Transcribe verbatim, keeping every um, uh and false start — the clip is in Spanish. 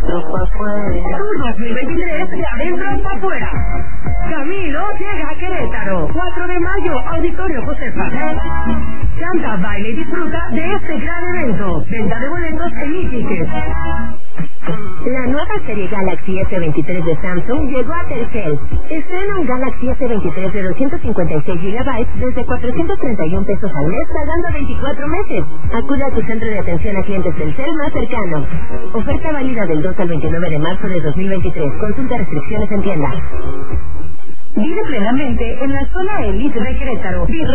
adentro pa' afuera. Tu dos mil veintitrés de adentro para afuera. Camilo llega a Querétaro. cuatro de mayo, Auditorio Josefa. Canta, baile y disfruta de este gran evento. Venta de boletos en iTickets. La nueva serie Galaxy S veintitrés de Samsung llegó a Telcel. Estrena un Galaxy S veintitrés de doscientos cincuenta y seis gigabytes desde cuatrocientos treinta y un pesos al mes pagando veinticuatro meses. Acude a tu centro de atención a clientes Telcel más cercano. Oferta válida del dos al veintinueve de marzo de dos mil veintitrés. Consulta restricciones en tienda. Vive plenamente en la zona Elite de Querétaro.